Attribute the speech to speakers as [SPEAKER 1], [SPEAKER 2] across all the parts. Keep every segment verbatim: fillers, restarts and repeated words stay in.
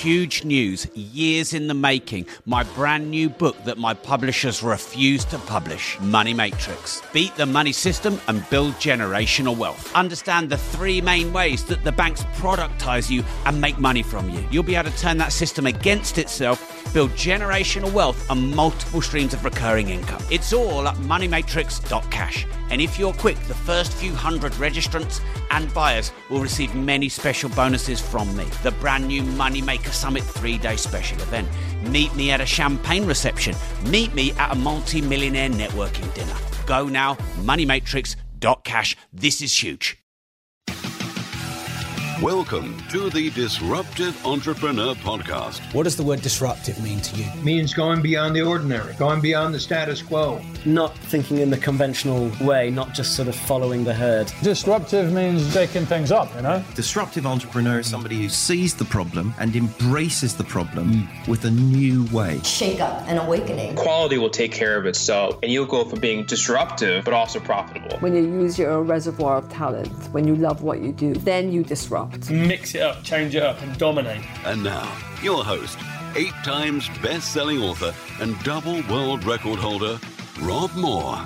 [SPEAKER 1] huge news, years in the making, my brand new book that my publishers refuse to publish, Money Matrix. Beat the money system and build generational wealth. Understand the three main ways that the banks productize you and make money from you. You'll be able to turn that system against itself, build generational wealth and multiple streams of recurring income. It's all at money matrix dot cash. And if you're quick, the first few hundred registrants and buyers will receive many special bonuses from me. The brand new Moneymaker Summit three-day special event. Meet me at a champagne reception. Meet me at a multi-millionaire networking dinner. Go now, money matrix dot cash. This is huge.
[SPEAKER 2] Welcome to the Disruptive Entrepreneur Podcast.
[SPEAKER 3] What does the word disruptive mean to you?
[SPEAKER 4] It means going beyond the ordinary, going beyond the status quo.
[SPEAKER 5] Not thinking in the conventional way, not just sort of following the herd.
[SPEAKER 6] Disruptive means shaking things up, you know?
[SPEAKER 7] Disruptive entrepreneur is somebody who sees the problem and embraces the problem mm. with a new way.
[SPEAKER 8] Shake up and awakening.
[SPEAKER 9] Quality will take care of itself, and you'll go from being disruptive, but also profitable.
[SPEAKER 10] When you use your reservoir of talent, when you love what you do, then you disrupt.
[SPEAKER 11] Mix it up, change it up, and dominate.
[SPEAKER 2] And now, your host, eight times best-selling author and double world record holder, Rob Moore.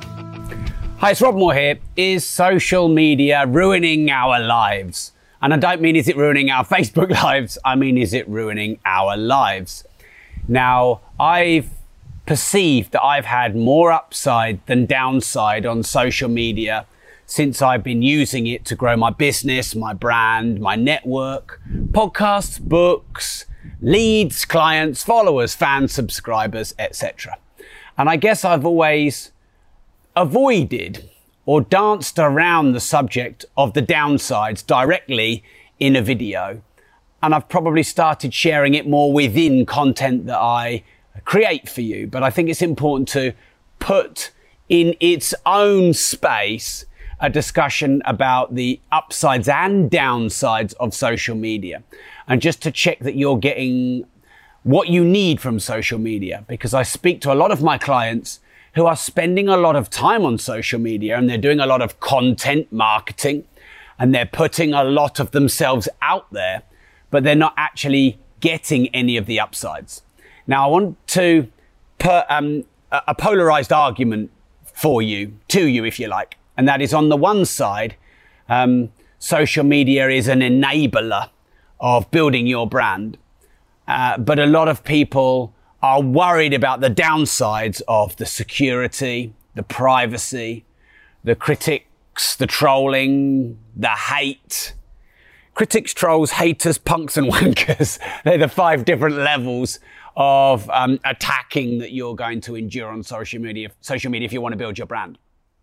[SPEAKER 1] Hi, it's Rob Moore here. Is social media ruining our lives? And I don't mean is it ruining our Facebook lives, I mean is it ruining our lives? Now, I've perceived that I've had more upside than downside on social media since I've been using it to grow my business, my brand, my network, podcasts, books, leads, clients, followers, fans, subscribers, et cetera. And I guess I've always avoided or danced around the subject of the downsides directly in a video. And I've probably started sharing it more within content that I create for you. But I think it's important to put in its own space a discussion about the upsides and downsides of social media. And just to check that you're getting what you need from social media, because I speak to a lot of my clients who are spending a lot of time on social media and they're doing a lot of content marketing and they're putting a lot of themselves out there, but they're not actually getting any of the upsides. Now, I want to put um, a polarized argument for you, to you, if you like. And that is, on the one side, um, social media is an enabler of building your brand. Uh, but a lot of people are worried about the downsides of the security, the privacy, the critics, the trolling, the hate. Critics, trolls, haters, punks and wankers. They're the five different levels of um, attacking that you're going to endure on social media, social media if you want to build your brand.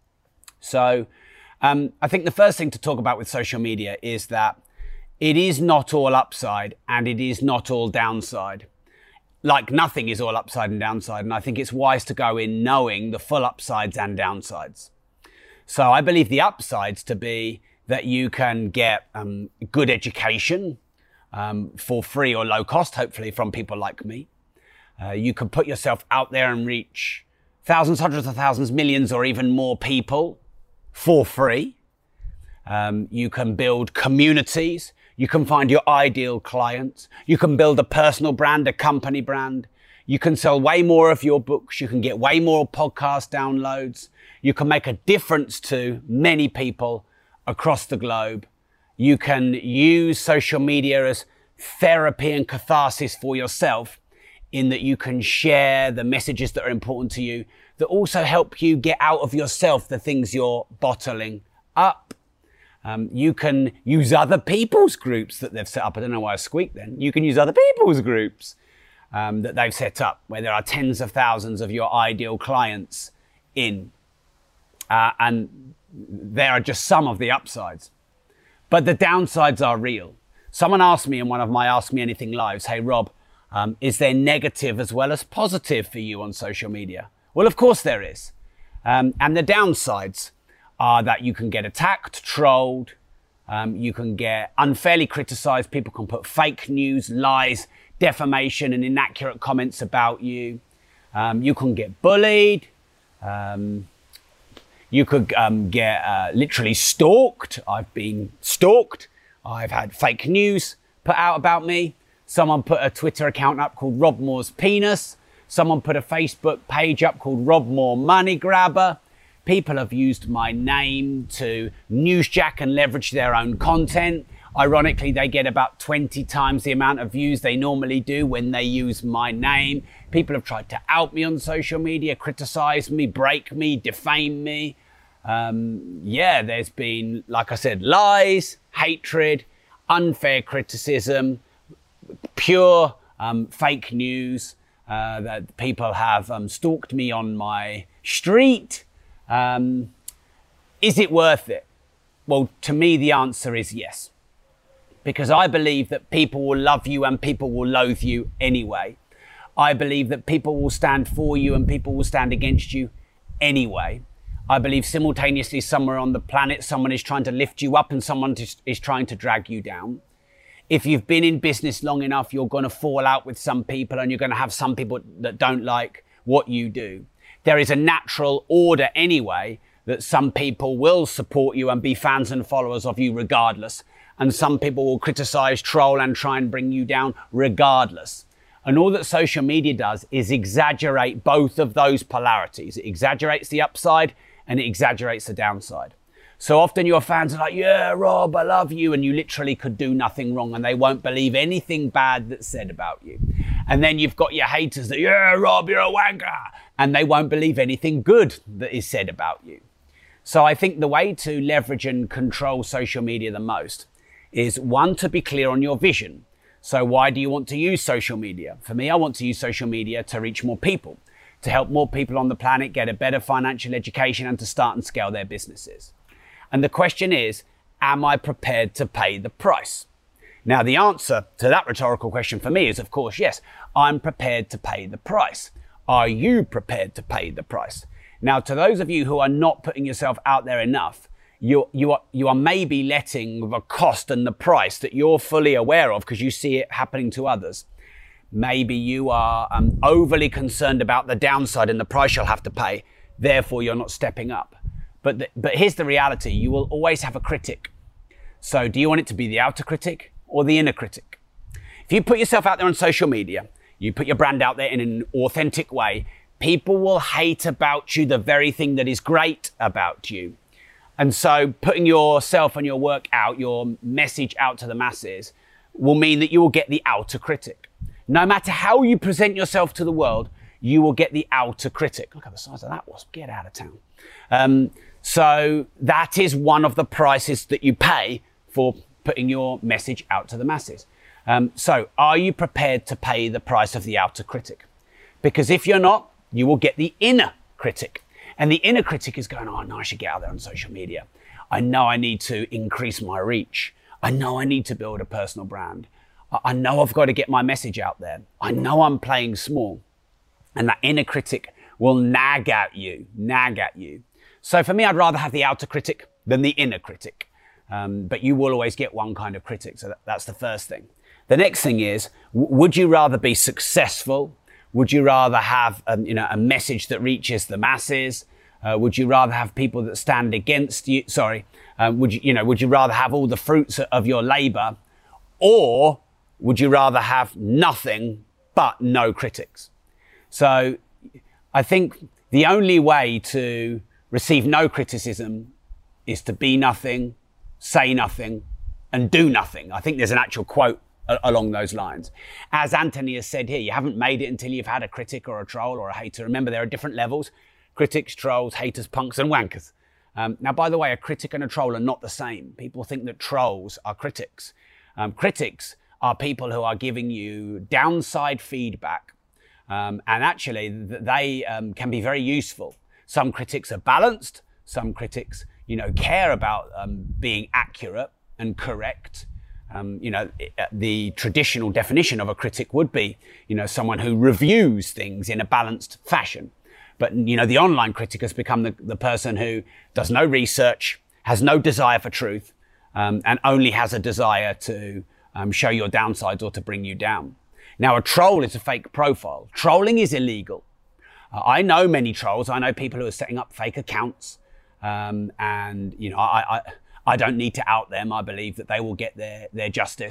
[SPEAKER 1] So um, I think the first thing to talk about with social media is that it is not all upside and it is not all downside. Like nothing is all upside and downside. And I think it's wise to go in knowing the full upsides and downsides. So I believe the upsides to be that you can get um, good education um, for free or low cost, hopefully from people like me. Uh, you can put yourself out there and reach thousands, hundreds of thousands, millions, or even more people for free. Um, you can build communities. You can find your ideal clients. You can build a personal brand, a company brand. You can sell way more of your books. You can get way more podcast downloads. You can make a difference to many people across the globe. You can use social media as therapy and catharsis for yourself, in that you can share the messages that are important to you that also help you get out of yourself the things you're bottling up. Um, you can use other people's groups that they've set up. I don't know why I squeaked then. You can use other people's groups um, that they've set up where there are tens of thousands of your ideal clients in. Uh, and there are just some of the upsides. But the downsides are real. Someone asked me in one of my Ask Me Anything lives, hey, Rob, um, is there negative as well as positive for you on social media? Well, of course there is. Um, and the downsides are that you can get attacked, trolled, um, you can get unfairly criticized, people can put fake news, lies, defamation and inaccurate comments about you. Um, you can get bullied. Um, you could um, get uh, literally stalked. I've been stalked. I've had fake news put out about me. Someone put a Twitter account up called Rob Moore's Penis. Someone put a Facebook page up called Rob Moore Money Grabber. People have used my name to newsjack and leverage their own content. Ironically, they get about twenty times the amount of views they normally do when they use my name. People have tried to out me on social media, criticize me, break me, defame me. Um, yeah, there's been, like I said, lies, hatred, unfair criticism, pure um, fake news. Uh, that people have um, stalked me on my street. Um, is it worth it? Well, to me, the answer is yes. Because I believe that people will love you and people will loathe you anyway. I believe that people will stand for you and people will stand against you anyway. I believe simultaneously somewhere on the planet, someone is trying to lift you up and someone is trying to drag you down. If you've been in business long enough, you're going to fall out with some people and you're going to have some people that don't like what you do. There is a natural order anyway that some people will support you and be fans and followers of you regardless. And some people will criticize, troll and try and bring you down regardless. And all that social media does is exaggerate both of those polarities. It exaggerates the upside and it exaggerates the downside. So often your fans are like, yeah, Rob, I love you. And you literally could do nothing wrong and they won't believe anything bad that's said about you. And then you've got your haters that, yeah, Rob, you're a wanker. And they won't believe anything good that is said about you. So I think the way to leverage and control social media the most is, one, to be clear on your vision. So why do you want to use social media? For me, I want to use social media to reach more people, to help more people on the planet get a better financial education and to start and scale their businesses. And the question is, am I prepared to pay the price? Now, the answer to that rhetorical question for me is, of course, yes, I'm prepared to pay the price. Are you prepared to pay the price? Now, to those of you who are not putting yourself out there enough, you, you, are, you are maybe letting the cost and the price that you're fully aware of because you see it happening to others. Maybe you are um, overly concerned about the downside and the price you'll have to pay. Therefore, you're not stepping up. But, the, but here's the reality. You will always have a critic. So do you want it to be the outer critic or the inner critic? If you put yourself out there on social media, you put your brand out there in an authentic way, people will hate about you the very thing that is great about you. And so putting yourself and your work out, your message out to the masses, will mean that you will get the outer critic. No matter how you present yourself to the world, you will get the outer critic. Look at the size of that wasp. Get out of town. Um, so that is one of the prices that you pay for putting your message out to the masses. Um, so are you prepared to pay the price of the outer critic? Because if you're not, you will get the inner critic. And the inner critic is going, oh, no, I should get out there on social media. I know I need to increase my reach. I know I need to build a personal brand. I know I've got to get my message out there. I know I'm playing small. And that inner critic will nag at you, nag at you. So for me, I'd rather have the outer critic than the inner critic. Um, but you will always get one kind of critic. So that, that's the first thing. The next thing is, w- would you rather be successful? Would you rather have um, you know, a message that reaches the masses? Uh, would you rather have people that stand against you? Sorry. Um, would you, you know, would you rather have all the fruits of your labor? Or would you rather have nothing but no critics? So I think the only way to receive no criticism is to be nothing, say nothing, and do nothing. I think there's an actual quote a- along those lines. As Anthony has said here, you haven't made it until you've had a critic or a troll or a hater. Remember, there are different levels: critics, trolls, haters, punks, and wankers. Um, now, by the way, a critic and a troll are not the same. People think that trolls are critics. Um, critics are people who are giving you downside feedback. Um, and actually, th- they um, can be very useful. Some critics are balanced. Some critics, you know, care about um, being accurate and correct. Um, you know, it, the traditional definition of a critic would be, you know, someone who reviews things in a balanced fashion. But, you know, the online critic has become the, the person who does no research, has no desire for truth, um, and only has a desire to um, show your downsides or to bring you down. Now, a troll is a fake profile. Trolling is illegal. Uh, I know many trolls. I know people who are setting up fake accounts. Um, and, you know, I, I, I don't need to out them. I believe that they will get their, their justice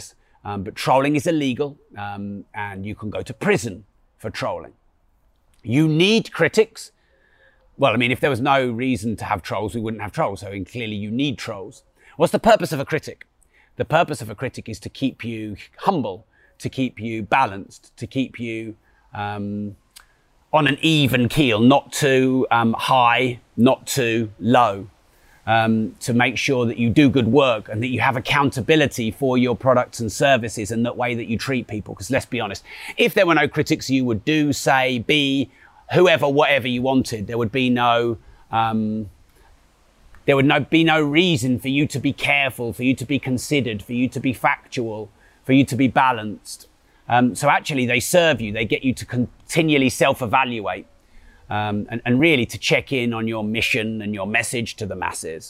[SPEAKER 1] Um, but trolling is illegal, um, and you can go to prison for trolling. You need critics. Well, I mean, if there was no reason to have trolls, we wouldn't have trolls. So clearly you need trolls. What's the purpose of a critic? The purpose of a critic is to keep you humble, to keep you balanced, to keep you um, on an even keel, not too um, high, not too low, um, to make sure that you do good work and that you have accountability for your products and services and the way that you treat people. Because let's be honest, if there were no critics, you would do, say, be, whoever, whatever you wanted. There would be no... Um, There would no, be no reason for you to be careful, for you to be considered, for you to be factual, for you to be balanced. Um, so actually they serve you. They get you to continually self-evaluate um, and, and really to check in on your mission and your message to the masses.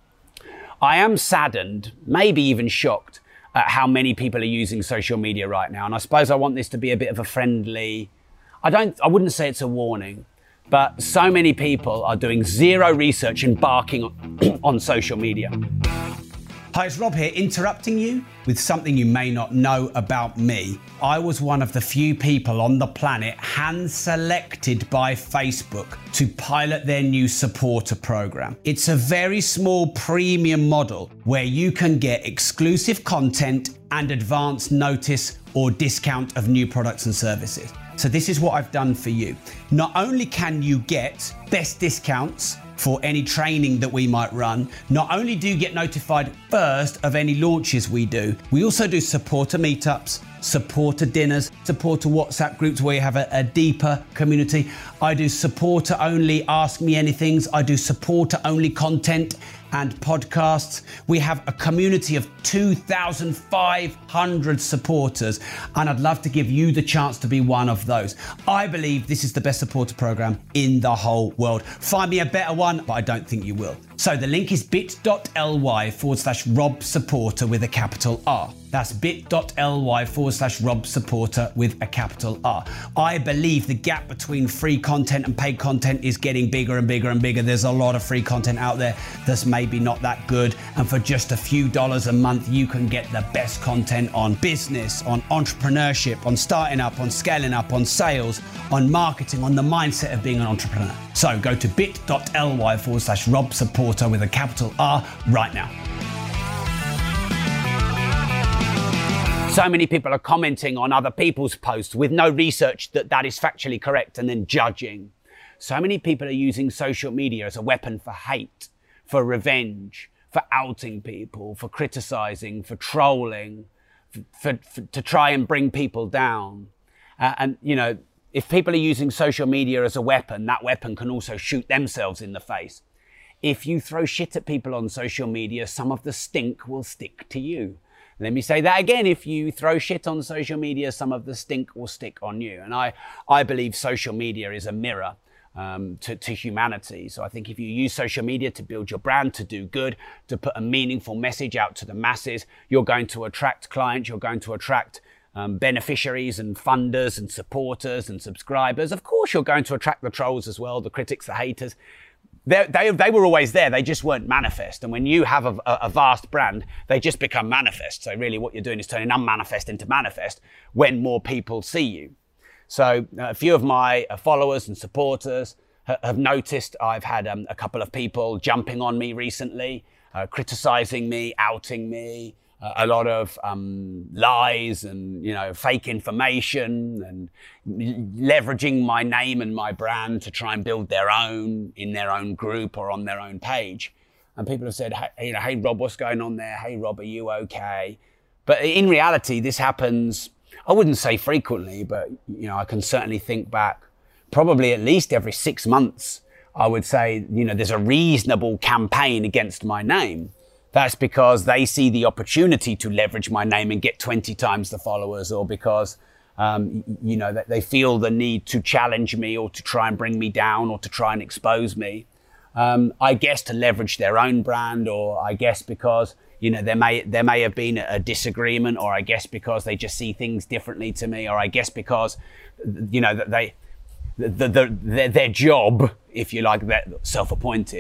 [SPEAKER 1] I am saddened, maybe even shocked at how many people are using social media right now. And I suppose I want this to be a bit of a friendly, I don't, I wouldn't say it's a warning, but so many people are doing zero research and barking on social media.
[SPEAKER 3] Hi, it's Rob here, interrupting you with something you may not know about me. I was one of the few people on the planet hand-selected by Facebook to pilot their new supporter program. It's a very small premium model where you can get exclusive content and advance notice or discount of new products and services. So this is what I've done for you. Not only can you get best discounts for any training that we might run, not only do you get notified first of any launches we do, we also do supporter meetups, supporter dinners, supporter WhatsApp groups where you have a, a deeper community. I do supporter only Ask Me Anythings. I do supporter only content and podcasts. We have a community of two thousand five hundred supporters, and I'd love to give you the chance to be one of those. I believe this is the best supporter program in the whole world. Find me a better one, but I don't think you will. So the link is bit.ly forward slash Rob Supporter with a capital R. That's bit.ly forward slash Rob Supporter with a capital R. I believe the gap between free content and paid content is getting bigger and bigger and bigger. There's a lot of free content out there that's maybe not that good. And for just a few dollars a month, you can get the best content on business, on entrepreneurship, on starting up, on scaling up, on sales, on marketing, on the mindset of being an entrepreneur. So go to bit.ly forward slash Rob Supporter with a capital R right now.
[SPEAKER 1] So many people are commenting on other people's posts with no research that that is factually correct and then judging. So many people are using social media as a weapon for hate, for revenge, for outing people, for criticizing, for trolling, for, for, for to try and bring people down. Uh, and, you know, if people are using social media as a weapon, that weapon can also shoot themselves in the face. If you throw shit at people on social media, some of the stink will stick to you. Let me say that again. If you throw shit on social media, some of the stink will stick on you. And I, I believe social media is a mirror um, to, to humanity. So I think if you use social media to build your brand, to do good, to put a meaningful message out to the masses, you're going to attract clients, you're going to attract um, beneficiaries and funders and supporters and subscribers. Of course, you're going to attract the trolls as well, the critics, the haters. They, they, they were always there, they just weren't manifest. And when you have a, a vast brand, they just become manifest. So really what you're doing is turning unmanifest into manifest when more people see you. So uh, a few of my uh, followers and supporters ha- have noticed I've had um, a couple of people jumping on me recently, uh, criticizing me, outing me, uh, a lot of um, lies and, you know, fake information and leveraging my name and my brand to try and build their own in their own group or on their own page. And people have said, hey, you know, hey, Rob, what's going on there? Hey, Rob, are you okay? But in reality, this happens, I wouldn't say frequently, but, you know, I can certainly think back probably at least every six months, I would say, you know, there's a reasonable campaign against my name. That's because they see the opportunity to leverage my name and get twenty times the followers, or because, um, you know, that they feel the need to challenge me or to try and bring me down or to try and expose me. Um, I guess to leverage their own brand, or I guess because, you know, there may, there may have been a disagreement, or I guess because they just see things differently to me, or I guess because, you know, that they, the, the, their, their job, if you like, they're self-appointed,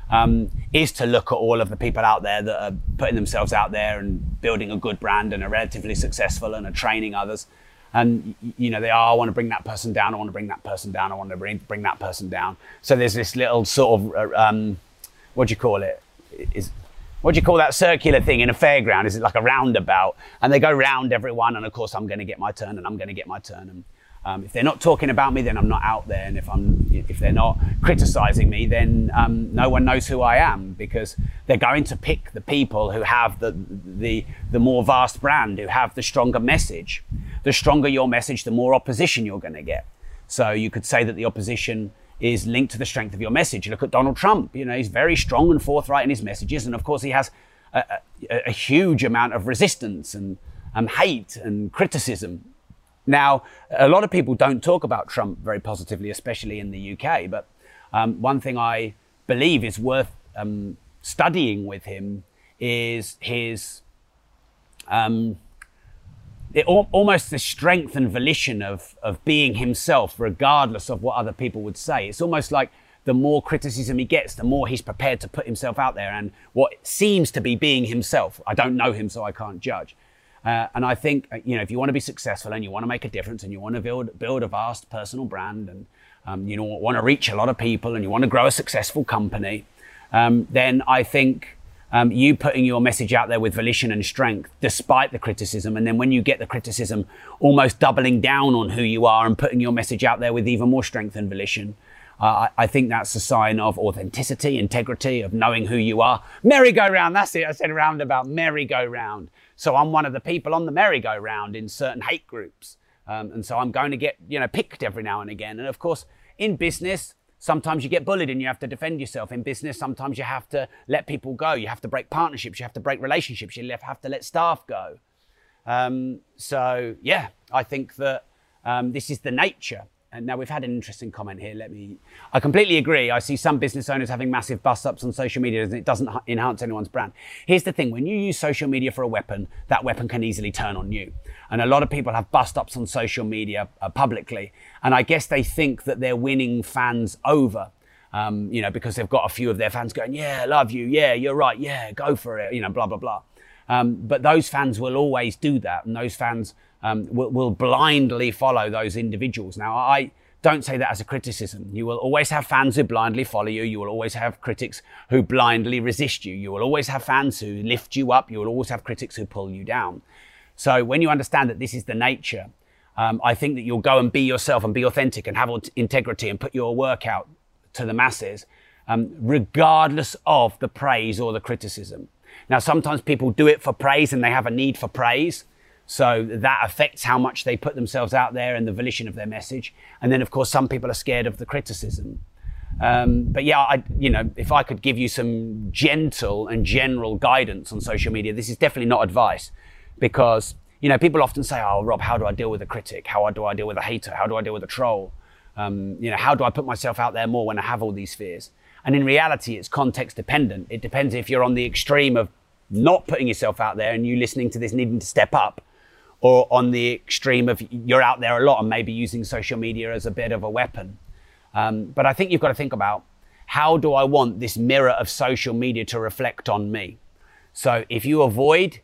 [SPEAKER 1] um, is to look at all of the people out there that are putting themselves out there and building a good brand and are relatively successful and are training others. And, you know, they are, I want to bring that person down, I want to bring that person down, I want to bring, bring that person down. So there's this little sort of, um, what do you call it? Is, what do you call that circular thing in a fairground? Is it like a roundabout? And they go round everyone, and of course I'm going to get my turn, and I'm going to get my turn. And um, if they're not talking about me, then I'm not out there. And if I'm, if they're not criticizing me, then um, no one knows who I am, because they're going to pick the people who have the the the more vast brand, who have the stronger message. The stronger your message, the more opposition you're going to get. So you could say that the opposition is linked to the strength of your message. Look at Donald Trump. You know, he's very strong and forthright in his messages, and of course he has a, a, a huge amount of resistance and um, hate and criticism. Now, a lot of people don't talk about Trump very positively, especially in the U K, but um, one thing I believe is worth um, studying with him is his um, It, almost the strength and volition of, of being himself, regardless of what other people would say. It's almost like the more criticism he gets, the more he's prepared to put himself out there and what seems to be being himself. I don't know him, so I can't judge. Uh, and I think, you know, if you want to be successful and you want to make a difference and you want to build, build a vast personal brand and um, you know, want to reach a lot of people and you want to grow a successful company, um, then I think Um, you putting your message out there with volition and strength, despite the criticism, and then when you get the criticism, almost doubling down on who you are and putting your message out there with even more strength and volition. Uh, I, I think that's a sign of authenticity, integrity, of knowing who you are. Merry-go-round, that's it. I said roundabout, merry-go-round. So I'm one of the people on the merry-go-round in certain hate groups. Um, and so I'm going to get, you know, picked every now and again. And of course, in business, sometimes you get bullied and you have to defend yourself. In business, sometimes you have to let people go. You have to break partnerships. You have to break relationships. You have to let staff go. Um, so, yeah, I think that um, this is the nature. And now we've had an interesting comment here. Let me, I completely agree. I see some business owners having massive bust-ups on social media and it doesn't enhance anyone's brand. Here's the thing. When you use social media for a weapon, that weapon can easily turn on you. And a lot of people have bust-ups on social media uh, publicly. And I guess they think that they're winning fans over, um, you know, because they've got a few of their fans going, yeah, I love you. Yeah, you're right. Yeah, go for it. You know, blah, blah, blah. Um, but those fans will always do that. And those fans um, will, will blindly follow those individuals. Now, I don't say that as a criticism. You will always have fans who blindly follow you. You will always have critics who blindly resist you. You will always have fans who lift you up. You will always have critics who pull you down. So when you understand that this is the nature, um, I think that you'll go and be yourself and be authentic and have integrity and put your work out to the masses, um, regardless of the praise or the criticism. Now, sometimes people do it for praise and they have a need for praise. So that affects how much they put themselves out there and the volition of their message. And then, of course, some people are scared of the criticism. Um, but yeah, I, you know, if I could give you some gentle and general guidance on social media, this is definitely not advice, because, you know, people often say, oh, Rob, how do I deal with a critic? How do I deal with a hater? How do I deal with a troll? Um, you know, how do I put myself out there more when I have all these fears? And in reality, it's context dependent. It depends if you're on the extreme of not putting yourself out there and you listening to this needing to step up, or on the extreme of you're out there a lot and maybe using social media as a bit of a weapon. Um, but I think you've got to think about, how do I want this mirror of social media to reflect on me? So if you avoid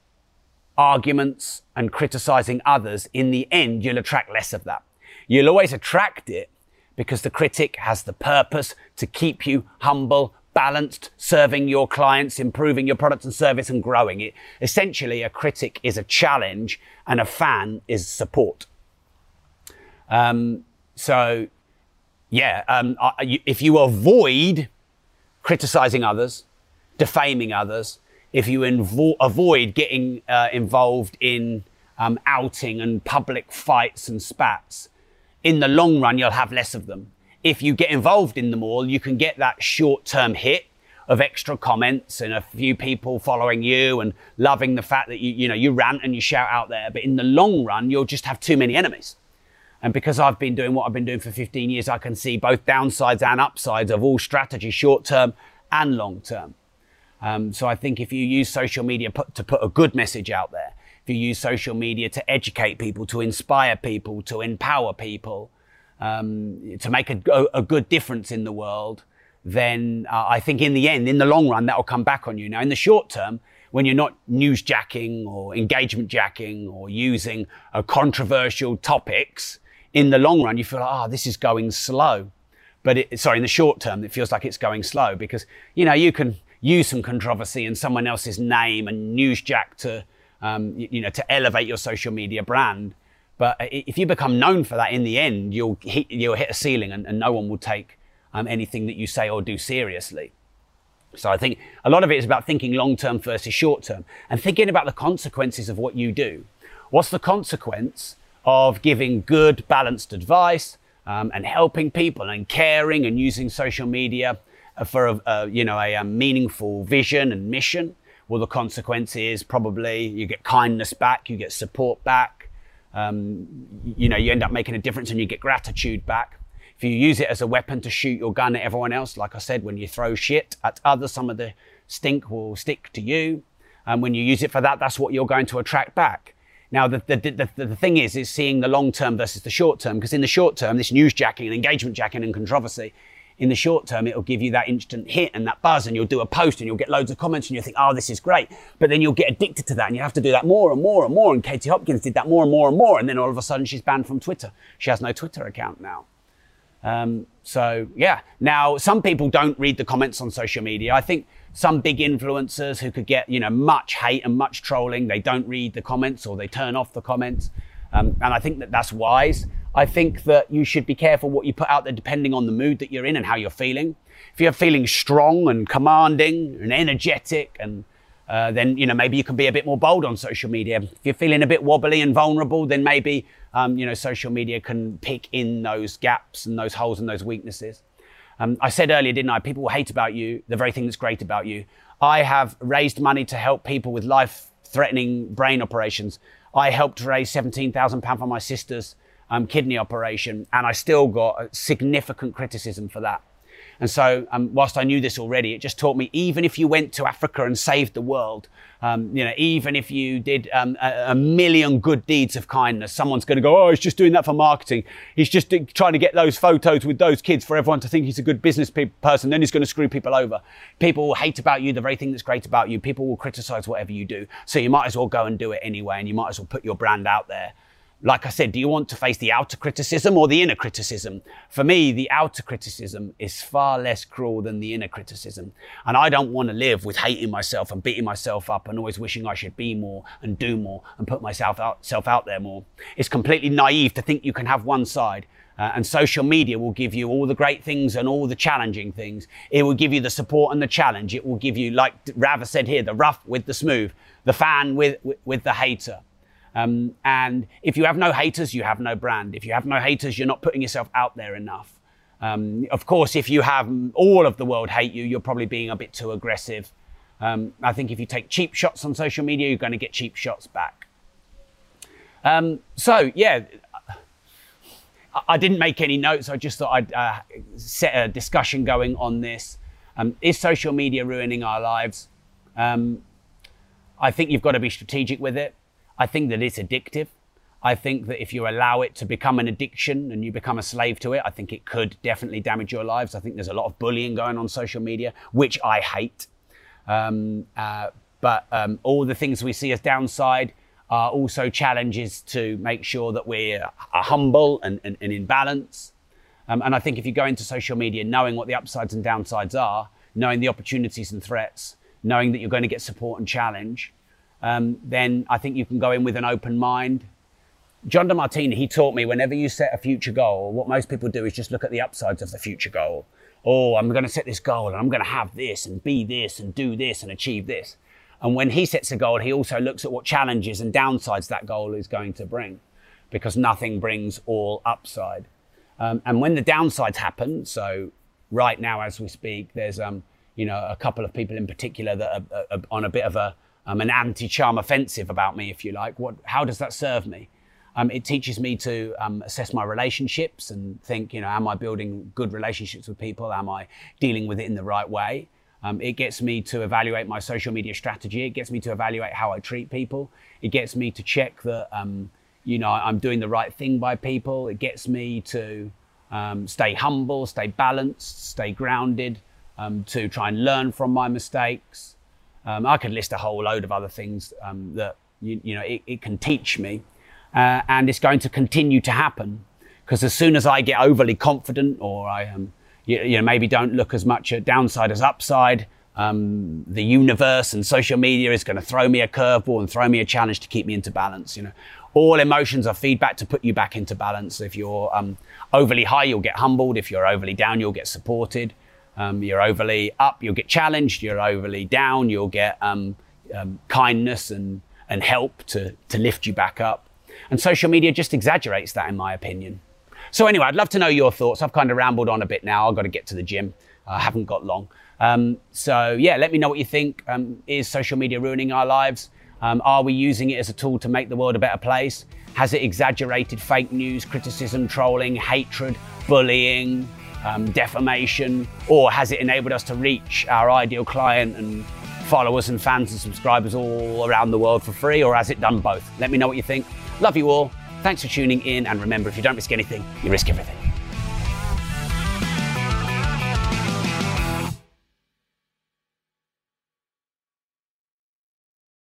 [SPEAKER 1] arguments and criticizing others, in the end, you'll attract less of that. You'll always attract it because the critic has the purpose to keep you humble, balanced, serving your clients, improving your product and service and growing it. Essentially, a critic is a challenge and a fan is support. Um, so, yeah, um, if you avoid criticizing others, defaming others, if you invo- avoid getting uh, involved in um, outing and public fights and spats, in the long run, you'll have less of them. If you get involved in them all, you can get that short-term hit of extra comments and a few people following you and loving the fact that you, you know, you rant and you shout out there. But in the long run, you'll just have too many enemies. And because I've been doing what I've been doing for fifteen years, I can see both downsides and upsides of all strategy, short-term and long-term. Um, so I think if you use social media put, to put a good message out there, if you use social media to educate people, to inspire people, to empower people, um, to make a, a good difference in the world, then uh, I think in the end, in the long run, that will come back on you. Now, in the short term, when you're not newsjacking or engagement jacking or using uh, controversial topics, in the long run, you feel like, oh, this is going slow. But it, sorry, in the short term, it feels like it's going slow because, you know, you can use some controversy and someone else's name and newsjack to, um, you, you know, to elevate your social media brand. But if you become known for that, in the end, you'll hit, you'll hit a ceiling and, and no one will take um, anything that you say or do seriously. So I think a lot of it is about thinking long-term versus short-term and thinking about the consequences of what you do. What's the consequence of giving good, balanced advice um, and helping people and caring and using social media for a, a, you know, a, a meaningful vision and mission? Well, the consequence is probably you get kindness back, you get support back, um, you know, you end up making a difference and you get gratitude back. If you use it as a weapon to shoot your gun at everyone else, like I said, when you throw shit at others, some of the stink will stick to you. And when you use it for that, that's what you're going to attract back. Now, the, the, the, the thing is, is seeing the long term versus the short term, because in the short term, this newsjacking and engagement jacking and controversy, in the short term, it'll give you that instant hit and that buzz, and you'll do a post and you'll get loads of comments and you'll think, oh, this is great. But then you'll get addicted to that and you have to do that more and more and more. And Katie Hopkins did that more and more and more. And then all of a sudden she's banned from Twitter. She has no Twitter account now. Um, so yeah, now some people don't read the comments on social media. I think some big influencers who could get, you know, much hate and much trolling, they don't read the comments or they turn off the comments. Um, and I think that that's wise. I think that you should be careful what you put out there depending on the mood that you're in and how you're feeling. If you're feeling strong and commanding and energetic, and uh, then, you know, maybe you can be a bit more bold on social media. If you're feeling a bit wobbly and vulnerable, then maybe, um, you know, social media can pick in those gaps and those holes and those weaknesses. Um, I said earlier, didn't I? People will hate about you, the very thing that's great about you. I have raised money to help people with life-threatening brain operations. I helped raise seventeen thousand pounds for my sister's um, kidney operation, and I still got significant criticism for that. And so um, whilst I knew this already, it just taught me, even if you went to Africa and saved the world, um, you know, even if you did um, a, a million good deeds of kindness, someone's going to go, oh, he's just doing that for marketing. He's just do- trying to get those photos with those kids for everyone to think he's a good business pe- person. Then he's going to screw people over. People will hate about you, the very thing that's great about you. People will criticize whatever you do. So you might as well go and do it anyway, and you might as well put your brand out there. Like I said, do you want to face the outer criticism or the inner criticism? For me, the outer criticism is far less cruel than the inner criticism. And I don't want to live with hating myself and beating myself up and always wishing I should be more and do more and put myself out, self out there more. It's completely naive to think you can have one side. Uh, and social media will give you all the great things and all the challenging things. It will give you the support and the challenge. It will give you, like Rav said here, the rough with the smooth, the fan with, with, with the hater. Um, and if you have no haters, you have no brand. If you have no haters, you're not putting yourself out there enough. Um, of course, if you have all of the world hate you, you're probably being a bit too aggressive. Um, I think if you take cheap shots on social media, you're going to get cheap shots back. Um, so, yeah, I didn't make any notes. I just thought I'd uh, set a discussion going on this. Um, is social media ruining our lives? Um, I think you've got to be strategic with it. I think that it's addictive. I think that if you allow it to become an addiction and you become a slave to it, I think it could definitely damage your lives. I think there's a lot of bullying going on social media, which I hate. Um, uh, but um, all the things we see as downside are also challenges to make sure that we're humble and, and, and in balance. Um, and I think if you go into social media knowing what the upsides and downsides are, knowing the opportunities and threats, knowing that you're going to get support and challenge, Um, then I think you can go in with an open mind. John DeMartini, he taught me whenever you set a future goal, what most people do is just look at the upsides of the future goal. Oh, I'm going to set this goal and I'm going to have this and be this and do this and achieve this. And when he sets a goal, he also looks at what challenges and downsides that goal is going to bring, because nothing brings all upside. Um, and when the downsides happen, so right now as we speak, there's um, you know, a couple of people in particular that are, are, are on a bit of a Um, an anti-charm offensive about me, if you like. What? How does that serve me? Um, it teaches me to um, assess my relationships and think, you know, am I building good relationships with people? Am I dealing with it in the right way? Um, it gets me to evaluate my social media strategy. It gets me to evaluate how I treat people. It gets me to check that, um, you know, I'm doing the right thing by people. It gets me to um, stay humble, stay balanced, stay grounded. um, to try and learn from my mistakes. Um, I could list a whole load of other things um, that you, you know it, it can teach me, uh, and it's going to continue to happen. Because as soon as I get overly confident, or I um, you, you know maybe don't look as much at downside as upside, um, the universe and social media is going to throw me a curveball and throw me a challenge to keep me into balance. You know, all emotions are feedback to put you back into balance. If you're um, overly high, you'll get humbled. If you're overly down, you'll get supported. Um, you're overly up, you'll get challenged. You're overly down, you'll get um, um, kindness and, and help to, to lift you back up. And social media just exaggerates that, in my opinion. So anyway, I'd love to know your thoughts. I've kind of rambled on a bit now. I've got to get to the gym. I haven't got long. Um, so yeah, let me know what you think. Um, is social media ruining our lives? Um, are we using it as a tool to make the world a better place? Has it exaggerated fake news, criticism, trolling, hatred, bullying, Um, defamation, or has it enabled us to reach our ideal client and followers and fans and subscribers all around the world for free, or has it done both? Let me know what you think. Love you all. Thanks for tuning in, and remember, if you don't risk anything, you risk everything.